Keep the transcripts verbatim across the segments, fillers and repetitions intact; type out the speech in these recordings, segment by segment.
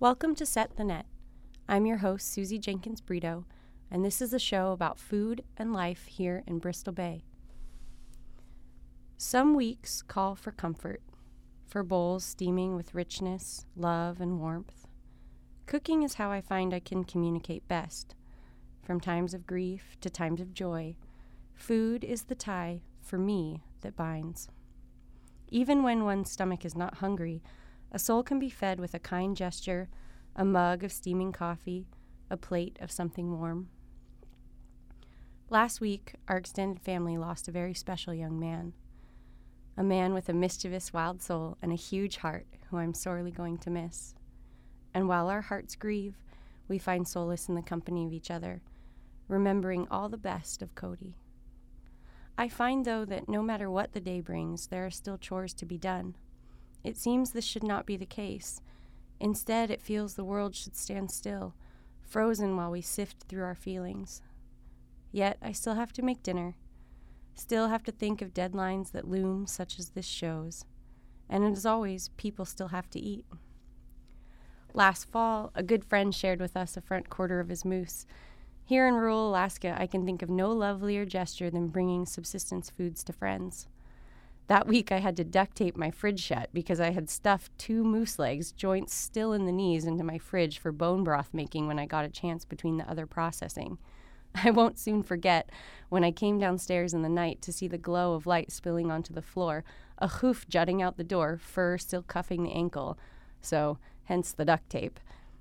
Welcome to Set the Net. I'm your host, Susie Jenkins Brito, and this is a show about food and life here in Bristol Bay. Some weeks call for comfort, for bowls steaming with richness, love, and warmth. Cooking is how I find I can communicate best. From times of grief to times of joy, food is the tie, for me, that binds. Even when one's stomach is not hungry, a soul can be fed with a kind gesture, a mug of steaming coffee, a plate of something warm. Last week, our extended family lost a very special young man. A man with a mischievous, wild soul and a huge heart who I'm sorely going to miss. And while our hearts grieve, we find solace in the company of each other, remembering all the best of Cody. I find, though, that no matter what the day brings, there are still chores to be done. It seems this should not be the case. Instead, it feels the world should stand still, frozen while we sift through our feelings. Yet, I still have to make dinner, still have to think of deadlines that loom, such as this show's. And as always, people still have to eat. Last fall, a good friend shared with us a front quarter of his moose. Here in rural Alaska, I can think of no lovelier gesture than bringing subsistence foods to friends. That week, I had to duct tape my fridge shut because I had stuffed two moose legs, joints still in the knees, into my fridge for bone broth making when I got a chance between the other processing. I won't soon forget when I came downstairs in the night to see the glow of light spilling onto the floor, a hoof jutting out the door, fur still cuffing the ankle, so hence the duct tape.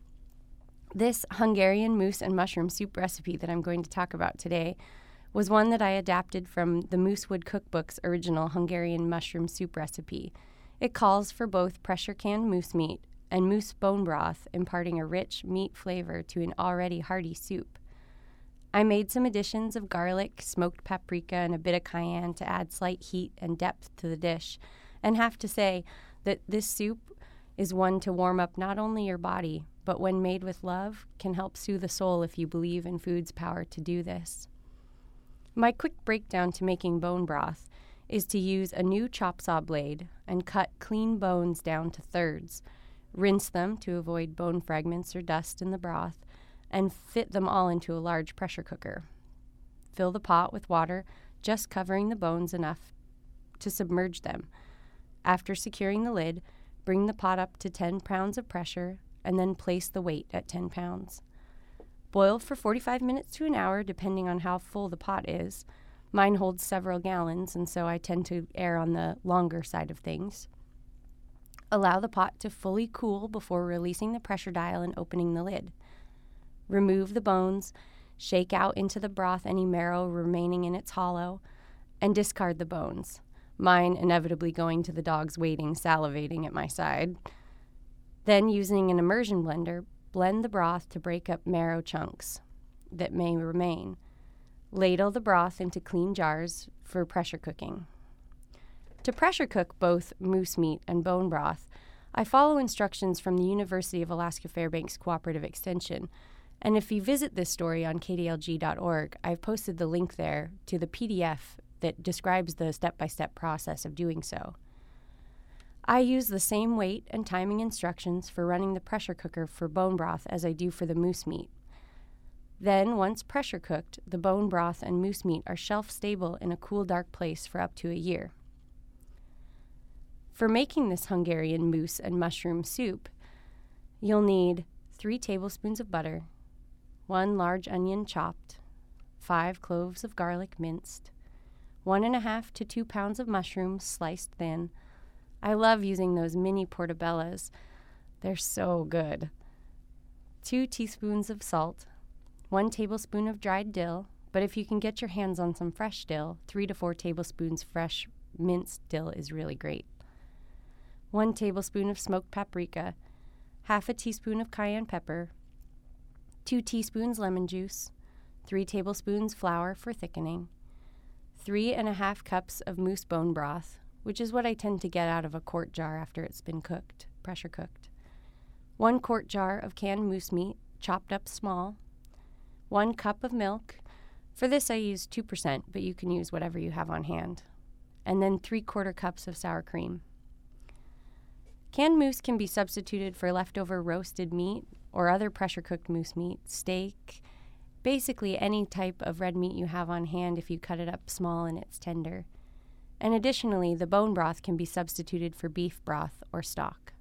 This Hungarian moose and mushroom soup recipe that I'm going to talk about today was one that I adapted from the Moosewood Cookbook's original Hungarian mushroom soup recipe. It calls for both pressure-canned moose meat and moose bone broth, imparting a rich meat flavor to an already hearty soup. I made some additions of garlic, smoked paprika, and a bit of cayenne to add slight heat and depth to the dish, and have to say that this soup is one to warm up not only your body, but when made with love, can help soothe the soul if you believe in food's power to do this. My quick breakdown to making bone broth is to use a new chop saw blade and cut clean bones down to thirds, rinse them to avoid bone fragments or dust in the broth, and fit them all into a large pressure cooker. Fill the pot with water, just covering the bones enough to submerge them. After securing the lid, bring the pot up to ten pounds of pressure and then place the weight at ten pounds. Boil for forty-five minutes to an hour, depending on how full the pot is. Mine holds several gallons, and so I tend to err on the longer side of things. Allow the pot to fully cool before releasing the pressure dial and opening the lid. Remove the bones, shake out into the broth any marrow remaining in its hollow, and discard the bones, mine inevitably going to the dogs waiting, salivating at my side. Then, using an immersion blender, blend the broth to break up marrow chunks that may remain. Ladle the broth into clean jars for pressure cooking. To pressure cook both moose meat and bone broth, I follow instructions from the University of Alaska Fairbanks Cooperative Extension, and if you visit this story on k d l g dot org, I've posted the link there to the P D F that describes the step-by-step process of doing so. I use the same weight and timing instructions for running the pressure cooker for bone broth as I do for the moose meat. Then, once pressure cooked, the bone broth and moose meat are shelf-stable in a cool, dark place for up to a year. For making this Hungarian moose and mushroom soup, you'll need three tablespoons of butter, one large onion chopped, five cloves of garlic minced, one and a half to two pounds of mushrooms sliced thin. I love using those mini portobellas. They're so good. Two teaspoons of salt, one tablespoon of dried dill, but if you can get your hands on some fresh dill, three to four tablespoons fresh minced dill is really great. One tablespoon of smoked paprika, half a teaspoon of cayenne pepper, two teaspoons lemon juice, three tablespoons flour for thickening, three and a half cups of moose bone broth, which is what I tend to get out of a quart jar after it's been cooked, pressure cooked. One quart jar of canned moose meat, chopped up small. One cup of milk. For this I use two percent, but you can use whatever you have on hand. And then three quarter cups of sour cream. Canned moose can be substituted for leftover roasted meat or other pressure-cooked moose meat, steak, basically any type of red meat you have on hand if you cut it up small and it's tender. And additionally, the bone broth can be substituted for beef broth or stock.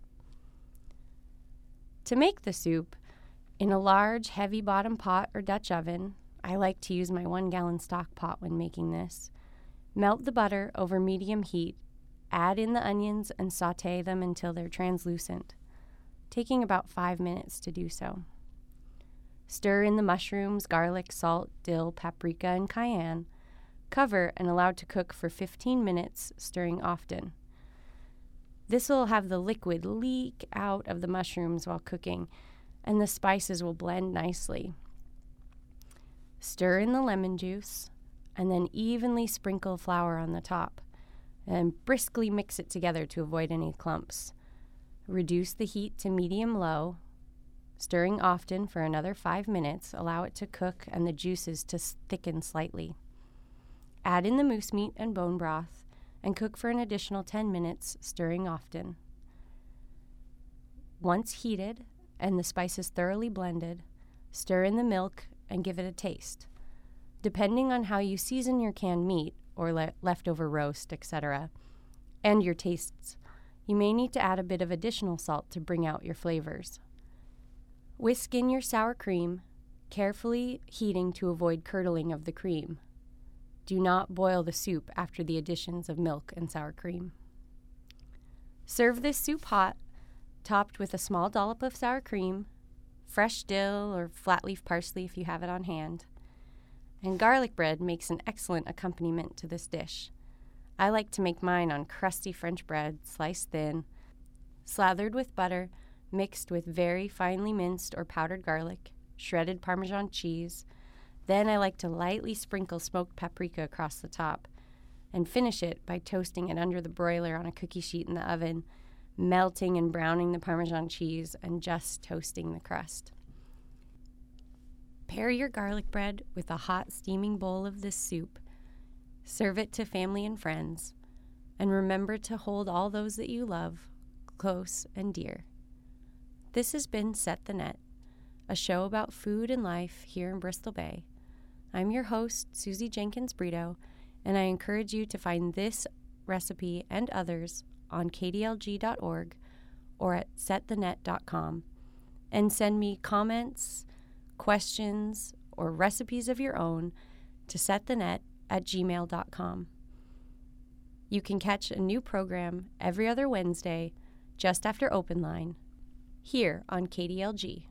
To make the soup, in a large, heavy-bottom pot or Dutch oven, I like to use my one-gallon stock pot when making this, melt the butter over medium heat, add in the onions and sauté them until they're translucent, taking about five minutes to do so. Stir in the mushrooms, garlic, salt, dill, paprika, and cayenne. Cover and allow to cook for fifteen minutes, stirring often. This will have the liquid leak out of the mushrooms while cooking, and the spices will blend nicely. Stir in the lemon juice, and then evenly sprinkle flour on the top, and briskly mix it together to avoid any clumps. Reduce the heat to medium-low, stirring often for another five minutes. Allow it to cook and the juices to thicken slightly. Add in the moose meat and bone broth, and cook for an additional ten minutes, stirring often. Once heated and the spices thoroughly blended, stir in the milk and give it a taste. Depending on how you season your canned meat or le- leftover roast, et cetera, and your tastes, you may need to add a bit of additional salt to bring out your flavors. Whisk in your sour cream, carefully heating to avoid curdling of the cream. Do not boil the soup after the additions of milk and sour cream. Serve this soup hot, topped with a small dollop of sour cream, fresh dill or flat leaf parsley if you have it on hand. And garlic bread makes an excellent accompaniment to this dish. I like to make mine on crusty French bread, sliced thin, slathered with butter, mixed with very finely minced or powdered garlic, shredded Parmesan cheese. Then I like to lightly sprinkle smoked paprika across the top and finish it by toasting it under the broiler on a cookie sheet in the oven, melting and browning the Parmesan cheese and just toasting the crust. Pair your garlic bread with a hot steaming bowl of this soup. Serve it to family and friends, and remember to hold all those that you love close and dear. This has been Set the Net, a show about food and life here in Bristol Bay. I'm your host, Susie Jenkins Brito, and I encourage you to find this recipe and others on k d l g dot org or at set the net dot com, and send me comments, questions, or recipes of your own to setthenet at gmail dot com. You can catch a new program every other Wednesday just after Open Line here on K D L G.